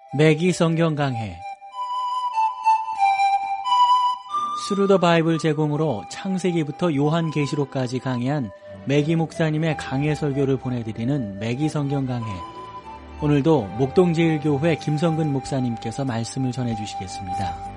매기 성경 강해 스루더 바이블 제공으로 창세기부터 요한계시록까지 강해한 매기 목사님의 강해 설교를 보내드리는 매기 성경 강해. 오늘도 목동제일교회 김성근 목사님께서 말씀을 전해주시겠습니다.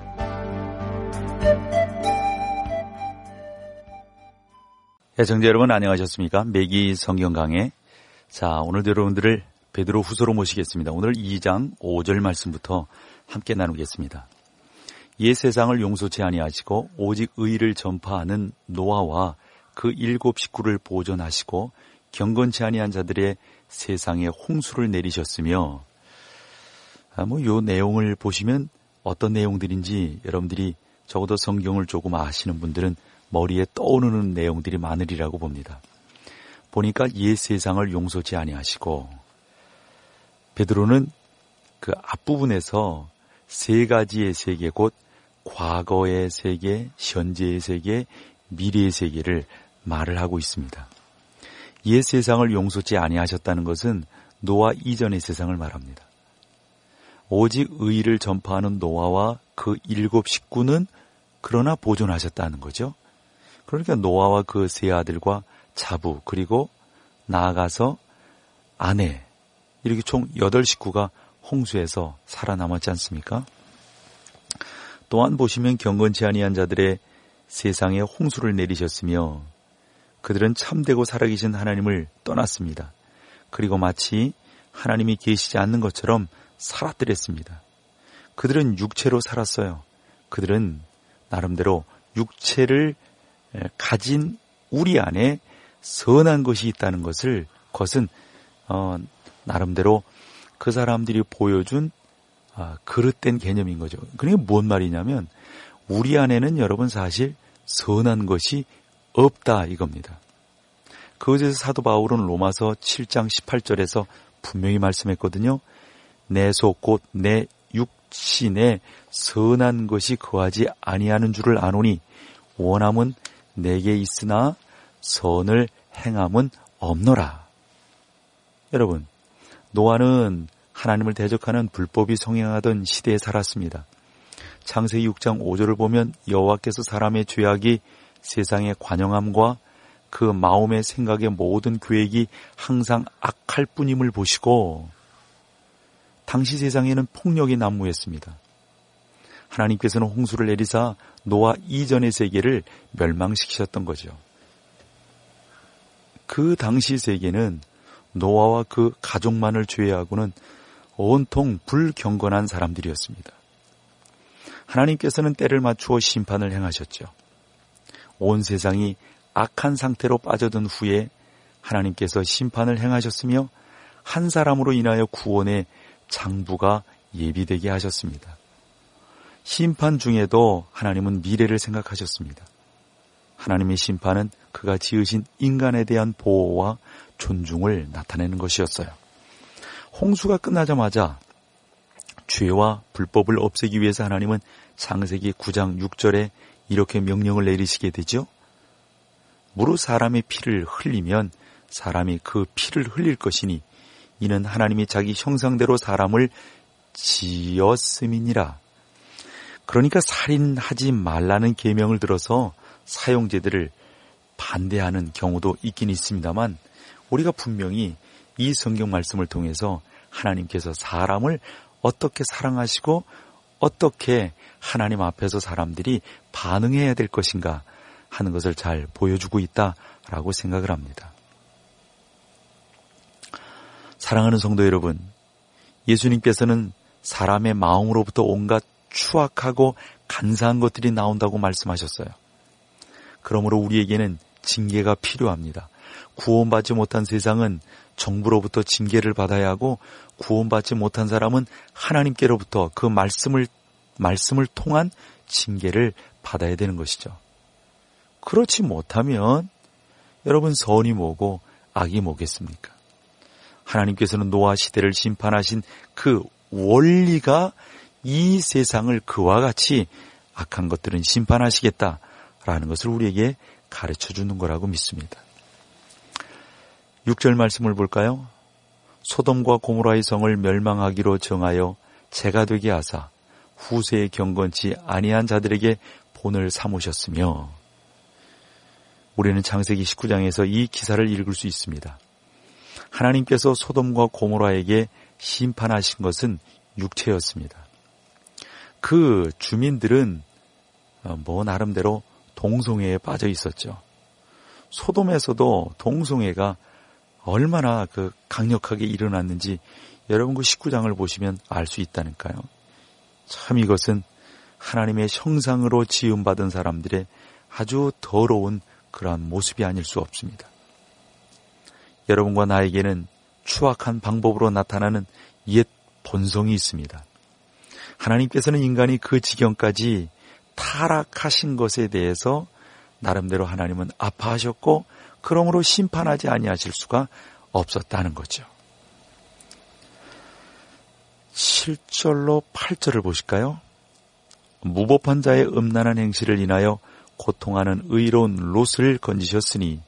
애청자 여러분 안녕하셨습니까? 매기 성경 강해. 자, 오늘도 여러분들을 베드로 후서로 모시겠습니다. 오늘 2장 5절 말씀부터 함께 나누겠습니다. 옛 세상을 용서치 아니하시고 오직 의를 전파하는 노아와 그 7 식구를 보존하시고 경건치 아니한 자들의 세상에 홍수를 내리셨으며, 요 내용을 보시면 어떤 내용들인지 여러분들이 적어도 성경을 조금 아시는 분들은 머리에 떠오르는 내용들이 많으리라고 봅니다. 보니까 옛 세상을 용서치 아니하시고, 베드로는 그 앞부분에서 세 가지의 세계, 곧 과거의 세계, 현재의 세계, 미래의 세계를 말을 하고 있습니다. 옛 세상을 용서치 아니하셨다는 것은 노아 이전의 세상을 말합니다. 오직 의를 전파하는 노아와 그 7 식구는 그러나 보존하셨다는 거죠. 그러니까 노아와 그 세 아들과 자부, 그리고 나아가서 아내, 이렇게 총 8 식구가 홍수에서 살아남았지 않습니까? 또한 보시면 경건치 아니한 자들의 세상에 홍수를 내리셨으며, 그들은 참되고 살아계신 하나님을 떠났습니다. 그리고 마치 하나님이 계시지 않는 것처럼 살았더랬습니다. 그들은 육체로 살았어요. 그들은 나름대로 육체를 가진 우리 안에 선한 것이 있다는 것은 나름대로 그 사람들이 보여준 그릇된 개념인 거죠. 그러니까 뭔 말이냐면 우리 안에는 여러분 사실 선한 것이 없다 이겁니다. 그것에서 사도 바울은 로마서 7장 18절에서 분명히 말씀했거든요. 내 속 곧 내 육신에 선한 것이 거하지 아니하는 줄을 아노니 원함은 내게 있으나 선을 행함은 없노라. 여러분, 노아는 하나님을 대적하는 불법이 성행하던 시대에 살았습니다. 창세기 6장 5절을 보면 여호와께서 사람의 죄악이 세상의 관영함과 그 마음의 생각의 모든 계획이 항상 악할 뿐임을 보시고, 당시 세상에는 폭력이 난무했습니다. 하나님께서는 홍수를 내리사 노아 이전의 세계를 멸망시키셨던 거죠. 그 당시 세계는 노아와 그 가족만을 제외하고는 온통 불경건한 사람들이었습니다. 하나님께서는 때를 맞추어 심판을 행하셨죠. 온 세상이 악한 상태로 빠져든 후에 하나님께서 심판을 행하셨으며 한 사람으로 인하여 구원의 장부가 예비되게 하셨습니다. 심판 중에도 하나님은 미래를 생각하셨습니다. 하나님의 심판은 그가 지으신 인간에 대한 보호와 존중을 나타내는 것이었어요. 홍수가 끝나자마자 죄와 불법을 없애기 위해서 하나님은 창세기 9장 6절에 이렇게 명령을 내리시게 되죠. 무릇 사람의 피를 흘리면 사람이 그 피를 흘릴 것이니 이는 하나님이 자기 형상대로 사람을 지었음이니라. 그러니까 살인하지 말라는 계명을 들어서 사형제들을 반대하는 경우도 있긴 있습니다만, 우리가 분명히 이 성경 말씀을 통해서 하나님께서 사람을 어떻게 사랑하시고 어떻게 하나님 앞에서 사람들이 반응해야 될 것인가 하는 것을 잘 보여주고 있다라고 생각을 합니다. 사랑하는 성도 여러분, 예수님께서는 사람의 마음으로부터 온갖 추악하고 간사한 것들이 나온다고 말씀하셨어요. 그러므로 우리에게는 징계가 필요합니다. 구원받지 못한 세상은 정부로부터 징계를 받아야 하고, 구원받지 못한 사람은 하나님께로부터 그 말씀을 통한 징계를 받아야 되는 것이죠. 그렇지 못하면 여러분, 선이 뭐고 악이 뭐겠습니까? 하나님께서는 노아 시대를 심판하신 그 원리가 이 세상을 그와 같이 악한 것들은 심판하시겠다라는 것을 우리에게 가르쳐 주는 거라고 믿습니다. 6절 말씀을 볼까요? 소돔과 고모라의 성을 멸망하기로 정하여 재가 되게 하사 후세에 경건치 아니한 자들에게 본을 삼으셨으며, 우리는 창세기 19장에서 이 기사를 읽을 수 있습니다. 하나님께서 소돔과 고모라에게 심판하신 것은 육체였습니다. 그 주민들은 나름대로 동성애에 빠져 있었죠. 소돔에서도 동성애가 얼마나 강력하게 일어났는지 여러분 그 19장을 보시면 알 수 있다니까요. 참 이것은 하나님의 형상으로 지음받은 사람들의 아주 더러운 그러한 모습이 아닐 수 없습니다. 여러분과 나에게는 추악한 방법으로 나타나는 옛 본성이 있습니다. 하나님께서는 인간이 그 지경까지 타락하신 것에 대해서 나름대로 하나님은 아파하셨고, 그러므로 심판하지 아니하실 수가 없었다는 거죠. 7절로 8절을 보실까요? 무법한 자의 음란한 행실을 인하여 고통하는 의로운 롯을 건지셨으니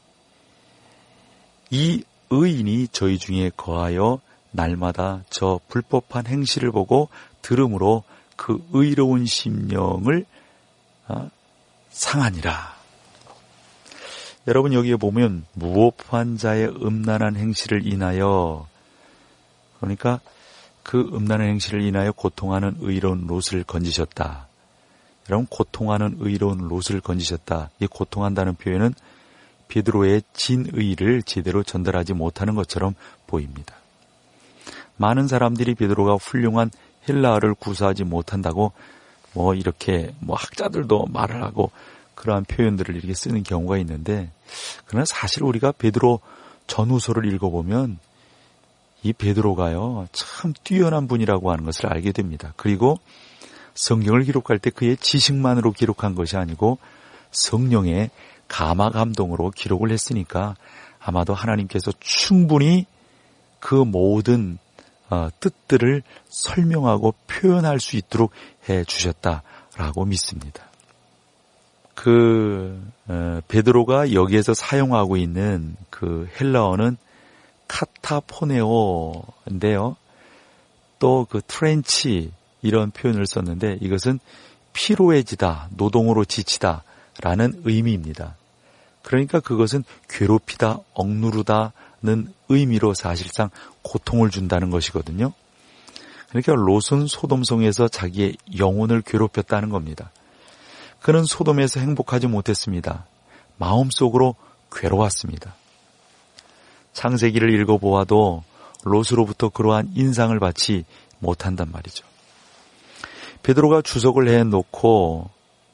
이 의인이 저희 중에 거하여 날마다 저 불법한 행실을 보고 들음으로 그 의로운 심령을 상하니라. 여러분 여기에 보면 무법한 자의 음란한 행실을 인하여, 그러니까 그 음란한 행실을 인하여 고통하는 의로운 롯을 건지셨다. 여러분 고통하는 의로운 롯을 건지셨다. 이 고통한다는 표현은 베드로의 진의를 제대로 전달하지 못하는 것처럼 보입니다. 많은 사람들이 베드로가 훌륭한 헬라어를 구사하지 못한다고 이렇게 학자들도 말을 하고 그러한 표현들을 이렇게 쓰는 경우가 있는데, 그러나 사실 우리가 베드로 전후서를 읽어보면 이 베드로가요 참 뛰어난 분이라고 하는 것을 알게 됩니다. 그리고 성경을 기록할 때 그의 지식만으로 기록한 것이 아니고 성령의 감화 감동으로 기록을 했으니까 아마도 하나님께서 충분히 그 모든 뜻들을 설명하고 표현할 수 있도록 해 주셨다라고 믿습니다. 베드로가 여기에서 사용하고 있는 그 헬라어는 카타포네오인데요. 또 그 트렌치 이런 표현을 썼는데 이것은 피로해지다, 노동으로 지치다라는 의미입니다. 그러니까 그것은 괴롭히다, 억누르다는 의미로 사실상 고통을 준다는 것이거든요. 그러니까 롯은 소돔성에서 자기의 영혼을 괴롭혔다는 겁니다. 그는 소돔에서 행복하지 못했습니다. 마음속으로 괴로웠습니다. 창세기를 읽어보아도 롯으로부터 그러한 인상을 받지 못한단 말이죠. 베드로가 주석을 해놓고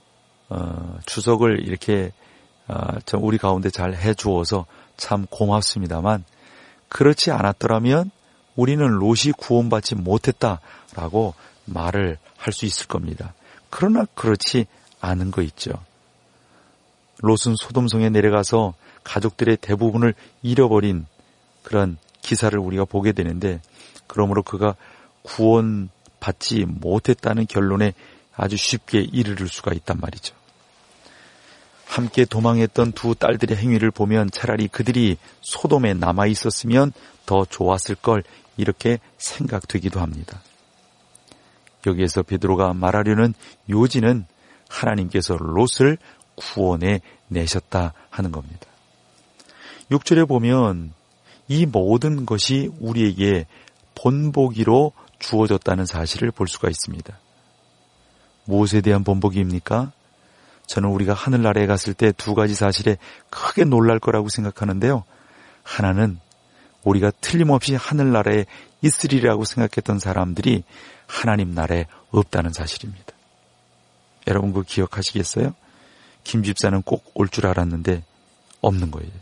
주석을 이렇게 우리 가운데 잘 해주어서 참 고맙습니다만, 그렇지 않았더라면 우리는 롯이 구원받지 못했다라고 말을 할 수 있을 겁니다. 그러나 그렇지 않은 거 있죠. 롯은 소돔성에 내려가서 가족들의 대부분을 잃어버린 그런 기사를 우리가 보게 되는데, 그러므로 그가 구원받지 못했다는 결론에 아주 쉽게 이르를 수가 있단 말이죠. 함께 도망했던 두 딸들의 행위를 보면 차라리 그들이 소돔에 남아 있었으면 더 좋았을 걸, 이렇게 생각되기도 합니다. 여기에서 베드로가 말하려는 요지는 하나님께서 롯을 구원해 내셨다 하는 겁니다. 6절에 보면 이 모든 것이 우리에게 본보기로 주어졌다는 사실을 볼 수가 있습니다. 무엇에 대한 본보기입니까? 저는 우리가 하늘나라에 갔을 때 두 가지 사실에 크게 놀랄 거라고 생각하는데요. 하나는 우리가 틀림없이 하늘나라에 있으리라고 생각했던 사람들이 하나님 나라에 없다는 사실입니다. 여러분 그거 기억하시겠어요? 김 집사는 꼭 올 줄 알았는데 없는 거예요.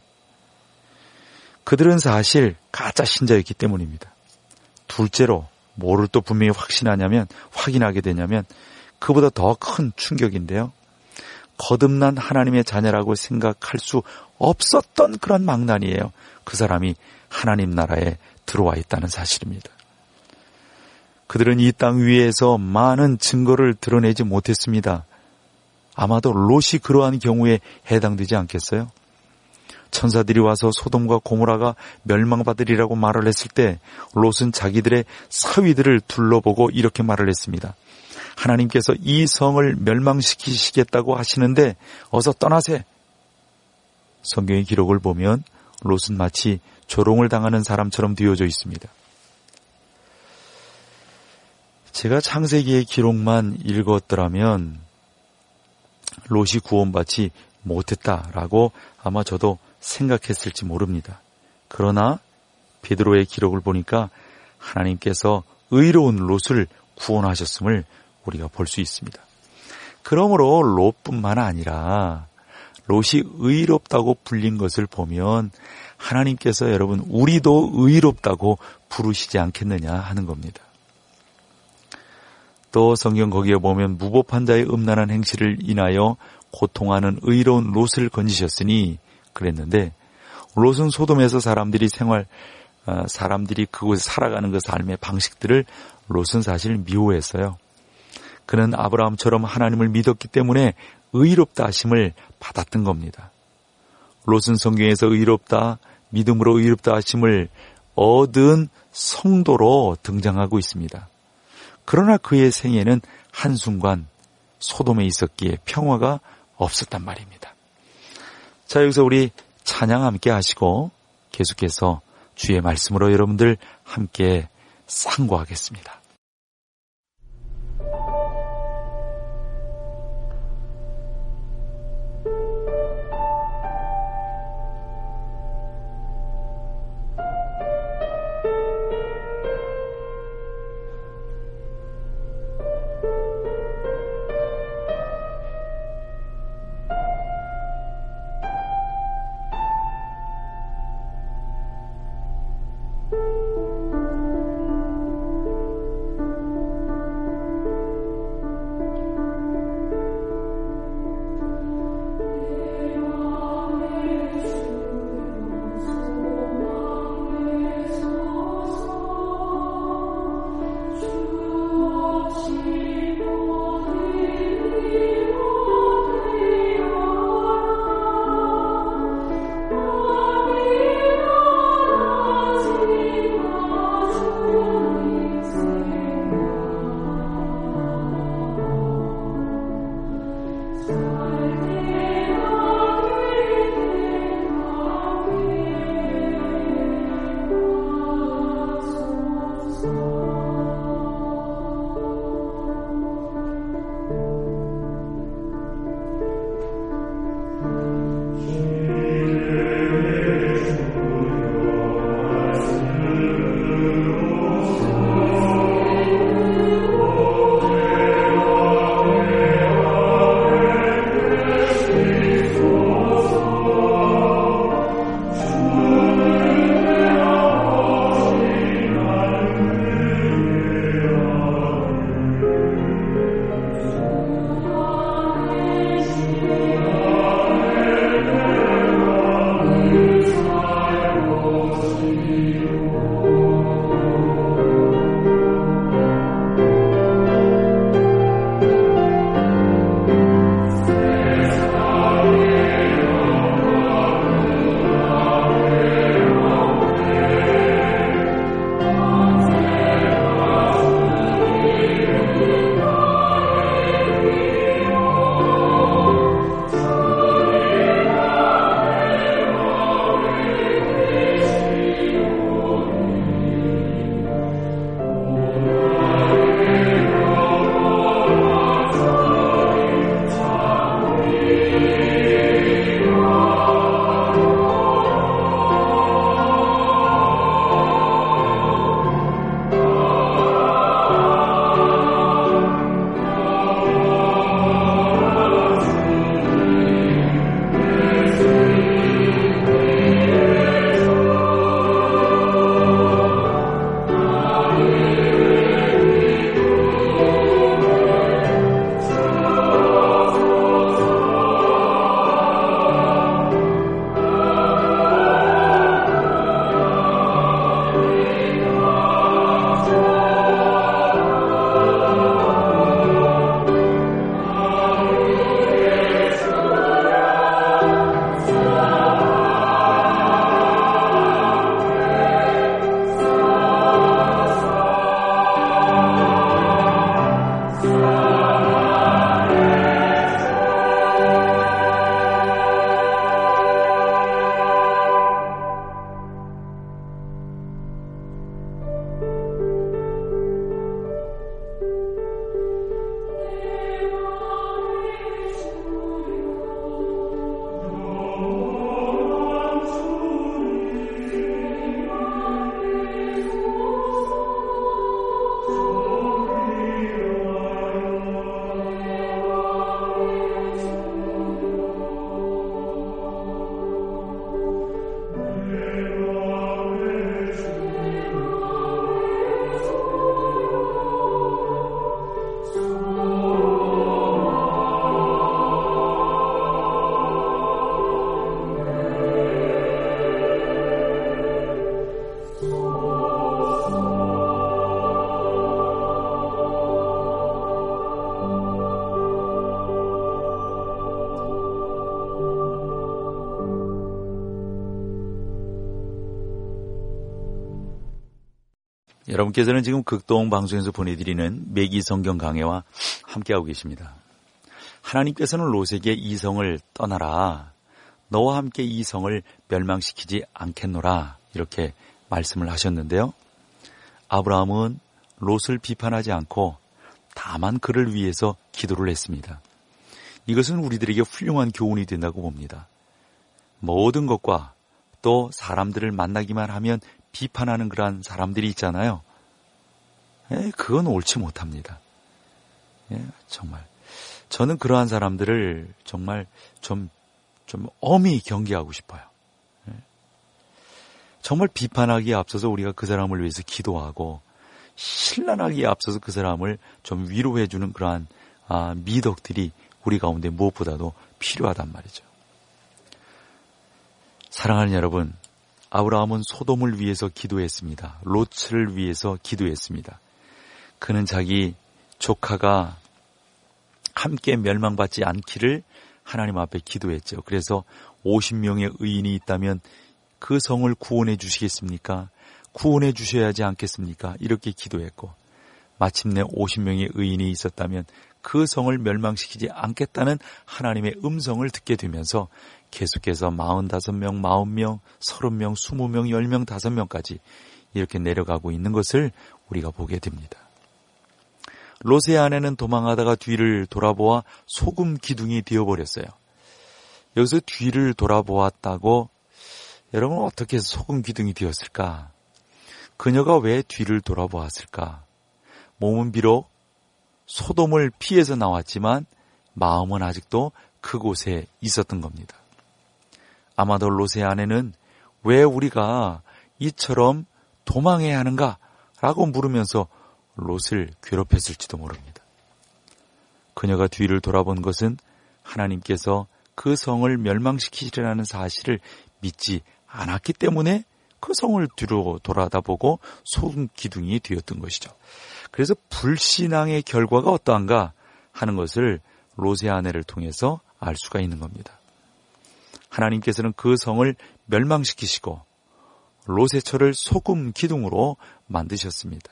그들은 사실 가짜 신자였기 때문입니다. 둘째로 뭐를 또 분명히 확인하게 되냐면 그보다 더 큰 충격인데요. 거듭난 하나님의 자녀라고 생각할 수 없었던 그런 망난이에요. 그 사람이 하나님 나라에 들어와 있다는 사실입니다. 그들은 이 땅 위에서 많은 증거를 드러내지 못했습니다. 아마도 롯이 그러한 경우에 해당되지 않겠어요? 천사들이 와서 소돔과 고모라가 멸망받으리라고 말을 했을 때 롯은 자기들의 사위들을 둘러보고 이렇게 말을 했습니다. 하나님께서 이 성을 멸망시키시겠다고 하시는데 어서 떠나세. 성경의 기록을 보면 롯은 마치 조롱을 당하는 사람처럼 되어져 있습니다. 제가 창세기의 기록만 읽었더라면 롯이 구원받지 못했다라고 아마 저도 생각했을지 모릅니다. 그러나 베드로의 기록을 보니까 하나님께서 의로운 롯을 구원하셨음을 우리가 볼 수 있습니다. 그러므로 롯뿐만 아니라 롯이 의롭다고 불린 것을 보면 하나님께서 여러분 우리도 의롭다고 부르시지 않겠느냐 하는 겁니다. 또 성경 거기에 보면 무법한 자의 음란한 행실을 인하여 고통하는 의로운 롯을 건지셨으니 그랬는데 롯은 소돔에서 사람들이 그곳에 살아가는 그 삶의 방식들을 롯은 사실 미워했어요. 그는 아브라함처럼 하나님을 믿었기 때문에 의롭다 하심을 받았던 겁니다. 롯은 성경에서 의롭다, 믿음으로 의롭다 하심을 얻은 성도로 등장하고 있습니다. 그러나 그의 생애는 한순간 소돔에 있었기에 평화가 없었단 말입니다. 자, 여기서 우리 찬양 함께 하시고 계속해서 주의 말씀으로 여러분들 함께 상고하겠습니다. 여러분께서는 지금 극동 방송에서 보내드리는 매기 성경 강해와 함께하고 계십니다. 하나님께서는 롯에게 이 성을 떠나라. 너와 함께 이 성을 멸망시키지 않겠노라. 이렇게 말씀을 하셨는데요. 아브라함은 롯을 비판하지 않고 다만 그를 위해서 기도를 했습니다. 이것은 우리들에게 훌륭한 교훈이 된다고 봅니다. 모든 것과 또 사람들을 만나기만 하면 비판하는 그러한 사람들이 있잖아요. 그건 옳지 못합니다. 정말 저는 그러한 사람들을 정말 좀 엄히 경계하고 싶어요. 정말 비판하기에 앞서서 우리가 그 사람을 위해서 기도하고 신랄하기에 앞서서 그 사람을 좀 위로해주는 그러한 미덕들이 우리 가운데 무엇보다도 필요하단 말이죠. 사랑하는 여러분, 아브라함은 소돔을 위해서 기도했습니다. 롯을 위해서 기도했습니다. 그는 자기 조카가 함께 멸망받지 않기를 하나님 앞에 기도했죠. 그래서 50명의 의인이 있다면 그 성을 구원해 주시겠습니까? 구원해 주셔야 하지 않겠습니까? 이렇게 기도했고 마침내 50명의 의인이 있었다면 그 성을 멸망시키지 않겠다는 하나님의 음성을 듣게 되면서 계속해서 45명, 40명, 30명, 20명, 10명, 5명까지 이렇게 내려가고 있는 것을 우리가 보게 됩니다. 롯의 아내는 도망하다가 뒤를 돌아보아 소금 기둥이 되어버렸어요. 여기서 뒤를 돌아보았다고 여러분 어떻게 해서 소금 기둥이 되었을까? 그녀가 왜 뒤를 돌아보았을까? 몸은 비록 소돔을 피해서 나왔지만 마음은 아직도 그곳에 있었던 겁니다. 아마도 롯의 아내는 왜 우리가 이처럼 도망해야 하는가? 라고 물으면서 롯을 괴롭혔을지도 모릅니다. 그녀가 뒤를 돌아본 것은 하나님께서 그 성을 멸망시키시라는 사실을 믿지 않았기 때문에 그 성을 뒤로 돌아다보고 소금 기둥이 되었던 것이죠. 그래서 불신앙의 결과가 어떠한가 하는 것을 롯의 아내를 통해서 알 수가 있는 겁니다. 하나님께서는 그 성을 멸망시키시고 롯의 처를 소금 기둥으로 만드셨습니다.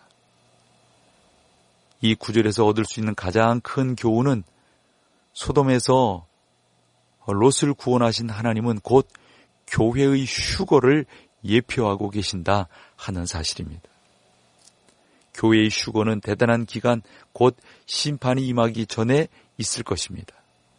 이 구절에서 얻을 수 있는 가장 큰 교훈은 소돔에서 롯을 구원하신 하나님은 곧 교회의 휴거를 예표하고 계신다 하는 사실입니다. 교회의 휴거는 대단한 기간 곧 심판이 임하기 전에 있을 것입니다.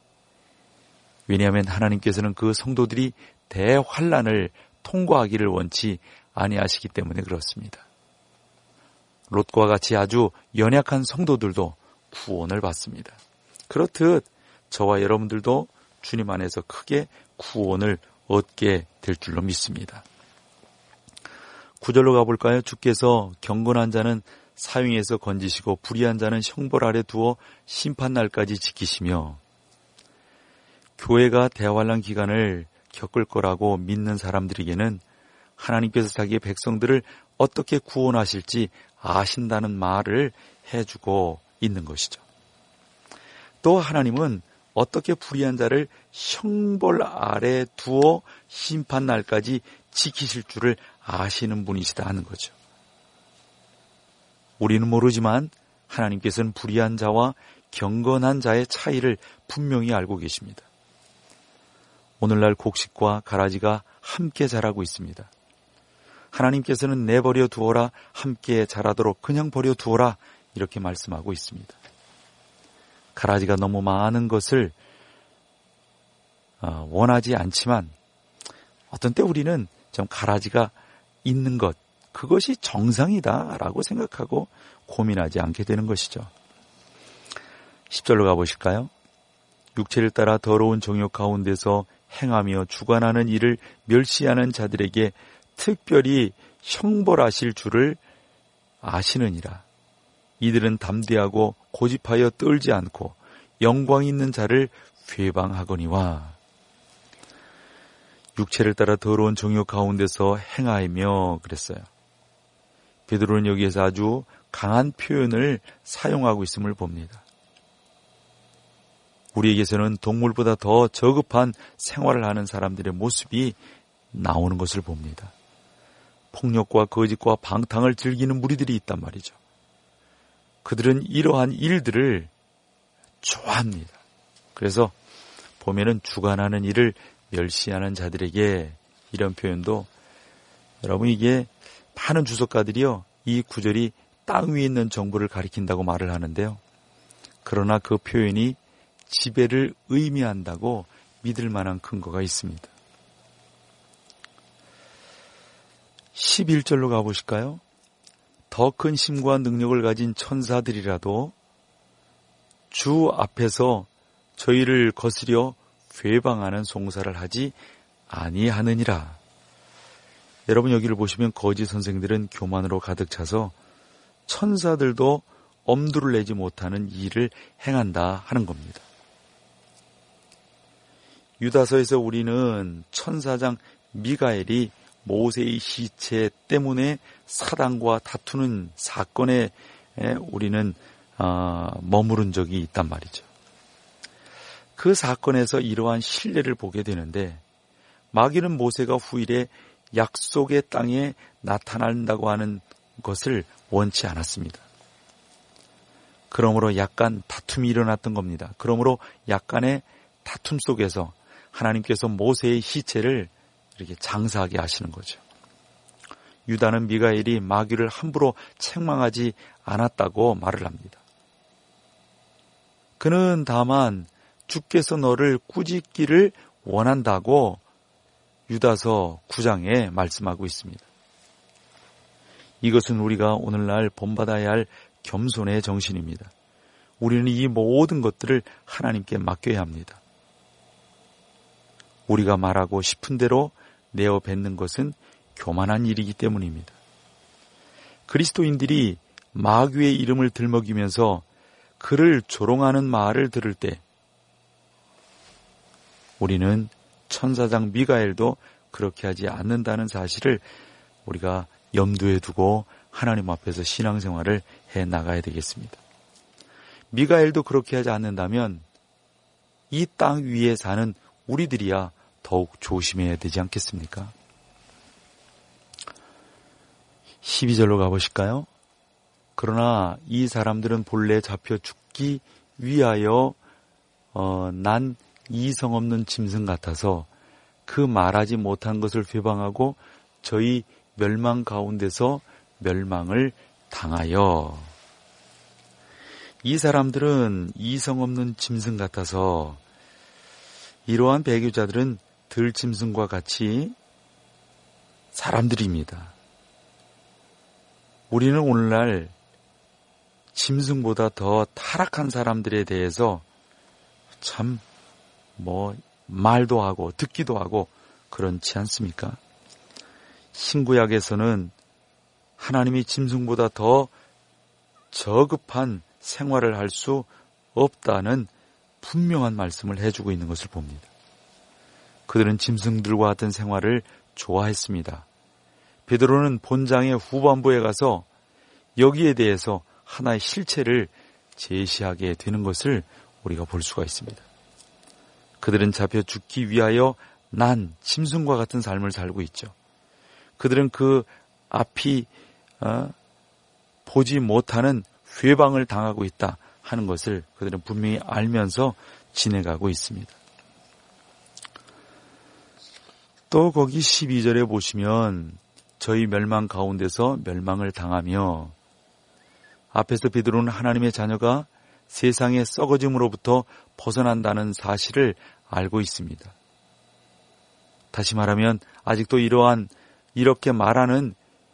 왜냐하면 하나님께서는 그 성도들이 대환란을 통과하기를 원치 아니하시기 때문에 그렇습니다. 롯과 같이 아주 연약한 성도들도 구원을 받습니다. 그렇듯 저와 여러분들도 주님 안에서 크게 구원을 얻게 될 줄로 믿습니다. 9절로 가볼까요? 주께서 경건한 자는 사형에서 건지시고 불의한 자는 형벌 아래 두어 심판날까지 지키시며, 교회가 대환란 기간을 겪을 거라고 믿는 사람들에게는 하나님께서 자기의 백성들을 어떻게 구원하실지 아신다는 말을 해주고 있는 것이죠. 또 하나님은 어떻게 불의한 자를 형벌 아래 두어 심판날까지 지키실 줄을 아시는 분이시다 하는 거죠. 우리는 모르지만 하나님께서는 불의한 자와 경건한 자의 차이를 분명히 알고 계십니다. 오늘날 곡식과 가라지가 함께 자라고 있습니다. 하나님께서는 내버려 두어라, 함께 자라도록 그냥 버려 두어라, 이렇게 말씀하고 있습니다. 가라지가 너무 많은 것을 원하지 않지만 어떤 때 우리는 좀 가라지가 있는 것, 그것이 정상이다라고 생각하고 고민하지 않게 되는 것이죠. 10절로 가보실까요? 육체를 따라 더러운 정욕 가운데서 행하며 주관하는 일을 멸시하는 자들에게 특별히 형벌하실 줄을 아시느니라. 이들은 담대하고 고집하여 떨지 않고 영광 있는 자를 회방하거니와. 육체를 따라 더러운 정욕 가운데서 행하며 그랬어요. 베드로는 여기에서 아주 강한 표현을 사용하고 있음을 봅니다. 우리에게서는 동물보다 더 저급한 생활을 하는 사람들의 모습이 나오는 것을 봅니다. 폭력과 거짓과 방탕을 즐기는 무리들이 있단 말이죠. 그들은 이러한 일들을 좋아합니다. 그래서 보면은 주관하는 일을 멸시하는 자들에게 이런 표현도, 여러분, 이게 많은 주석가들이요, 이 구절이 땅 위에 있는 정부를 가리킨다고 말을 하는데요. 그러나 그 표현이 지배를 의미한다고 믿을 만한 근거가 있습니다. 11절로 가보실까요? 더 큰 힘과 능력을 가진 천사들이라도 주 앞에서 저희를 거스려 회방하는 송사를 하지 아니하느니라. 여러분, 여기를 보시면 거짓 선생들은 교만으로 가득 차서 천사들도 엄두를 내지 못하는 일을 행한다 하는 겁니다. 유다서에서 우리는 천사장 미가엘이 모세의 시체 때문에 사단과 다투는 사건에 우리는 머무른 적이 있단 말이죠. 그 사건에서 이러한 신뢰를 보게 되는데, 마귀는 모세가 후일에 약속의 땅에 나타난다고 하는 것을 원치 않았습니다. 그러므로 약간 다툼이 일어났던 겁니다. 그러므로 약간의 다툼 속에서 하나님께서 모세의 시체를 이렇게 장사하게 하시는 거죠. 유다는 미가엘이 마귀를 함부로 책망하지 않았다고 말을 합니다. 그는 다만 주께서 너를 꾸짖기를 원한다고 유다서 9장에 말씀하고 있습니다. 이것은 우리가 오늘날 본받아야 할 겸손의 정신입니다. 우리는 이 모든 것들을 하나님께 맡겨야 합니다. 우리가 말하고 싶은 대로 내어 뱉는 것은 교만한 일이기 때문입니다. 그리스도인들이 마귀의 이름을 들먹이면서 그를 조롱하는 말을 들을 때 우리는 천사장 미가엘도 그렇게 하지 않는다는 사실을 우리가 염두에 두고 하나님 앞에서 신앙생활을 해 나가야 되겠습니다. 미가엘도 그렇게 하지 않는다면 이 땅 위에 사는 우리들이야 더욱 조심해야 되지 않겠습니까? 12절로 가보실까요? 그러나 이 사람들은 본래 잡혀 죽기 위하여 난 이성 없는 짐승 같아서 그 말하지 못한 것을 회방하고 저희 멸망 가운데서 멸망을 당하여. 이 사람들은 이성 없는 짐승 같아서, 이러한 배교자들은 들짐승과 같이 사람들입니다. 우리는 오늘날 짐승보다 더 타락한 사람들에 대해서 참 말도 하고 듣기도 하고 그렇지 않습니까? 신구약에서는 하나님이 짐승보다 더 저급한 생활을 할 수 없다는 분명한 말씀을 해주고 있는 것을 봅니다. 그들은 짐승들과 같은 생활을 좋아했습니다. 베드로는 본장의 후반부에 가서 여기에 대해서 하나의 실체를 제시하게 되는 것을 우리가 볼 수가 있습니다. 그들은 잡혀 죽기 위하여 난 짐승과 같은 삶을 살고 있죠. 그들은 그 앞이 보지 못하는 회방을 당하고 있다 하는 것을 그들은 분명히 알면서 지내가고 있습니다. 또 거기 12절에 보시면 저희 멸망 가운데서 멸망을 당하며, 앞에서 베드로는 하나님의 자녀가 세상의 썩어짐으로부터 벗어난다는 사실을 알고 있습니다. 다시 말하면 아직도 이렇게 말하는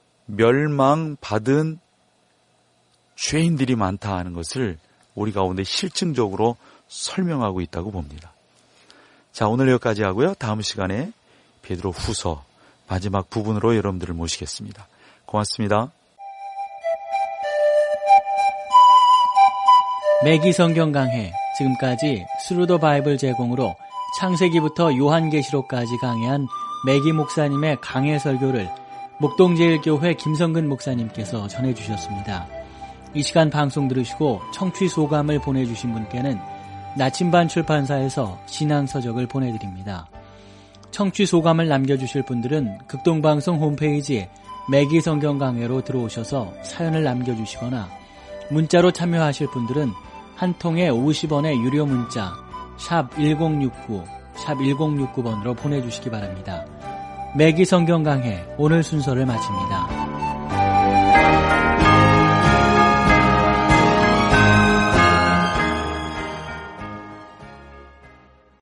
멸망받은 죄인들이 많다 하는 것을 우리 가운데 실증적으로 설명하고 있다고 봅니다. 자, 오늘 여기까지 하고요. 다음 시간에 베드로 후서 마지막 부분으로 여러분들을 모시겠습니다. 고맙습니다. 매기 성경 강해, 지금까지 스루 더 바이블 제공으로 창세기부터 요한계시록까지 강해한 매기 목사님의 강해 설교를 목동제일교회 김성근 목사님께서 전해주셨습니다. 이 시간 방송 들으시고 청취 소감을 보내주신 분께는 나침반 출판사에서 신앙서적을 보내드립니다. 청취 소감을 남겨주실 분들은 극동방송 홈페이지 매기 성경 강해로 들어오셔서 사연을 남겨주시거나 문자로 참여하실 분들은 한 통에 50원의 유료 문자 샵 1069, 샵 1069번으로 보내주시기 바랍니다. 매기 성경 강해 오늘 순서를 마칩니다.